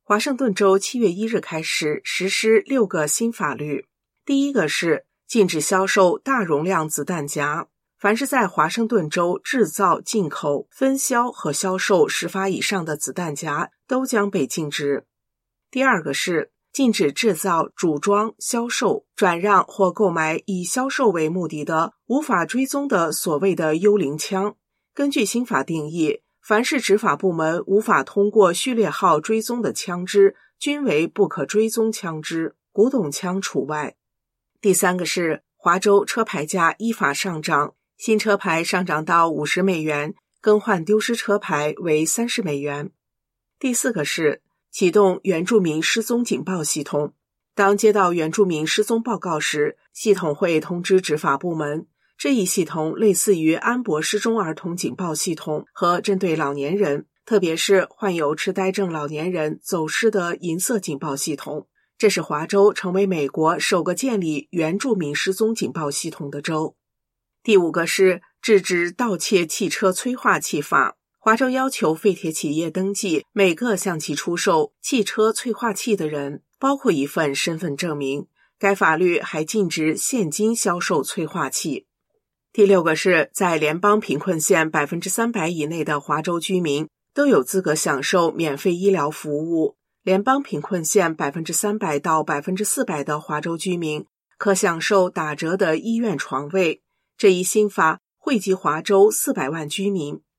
华盛顿州7月1日开始实施6个新法律。第一个是禁止销售大容量子弹夹，凡是在华盛顿州制造、进口、分销和销售10发以上的子弹夹都将被禁止。第二个是禁止制造、组装、销售、转让或购买以销售为目的的无法追踪的所谓的幽灵枪。根据新法定义，凡是执法部门无法通过序列号追踪的枪支，均为不可追踪枪支，古董枪除外。第三个是华州车牌价依法上涨，新车牌上涨到50美元，更换丢失车牌为30美元。第四个是启动原住民失踪警报系统。当接到原住民失踪报告时，系统会通知执法部门。这一系统类似于安博失踪儿童警报系统和针对老年人，特别是患有痴呆症老年人走失的银色警报系统。这使华州成为美国首个建立原住民失踪警报系统的州。第五个是制止盗窃汽车催化器法。华州要求废铁企业登记每个向其出售汽车催化器的人，包括一份身份证明。该法律还禁止现金销售催化器。第六个是在联邦贫困县 300% 以内的华州居民都有资格享受免费医疗服务。联邦贫困县 300% 到 400% 的华州居民可享受打折的医院床位。这一新法惠及华州400万居民。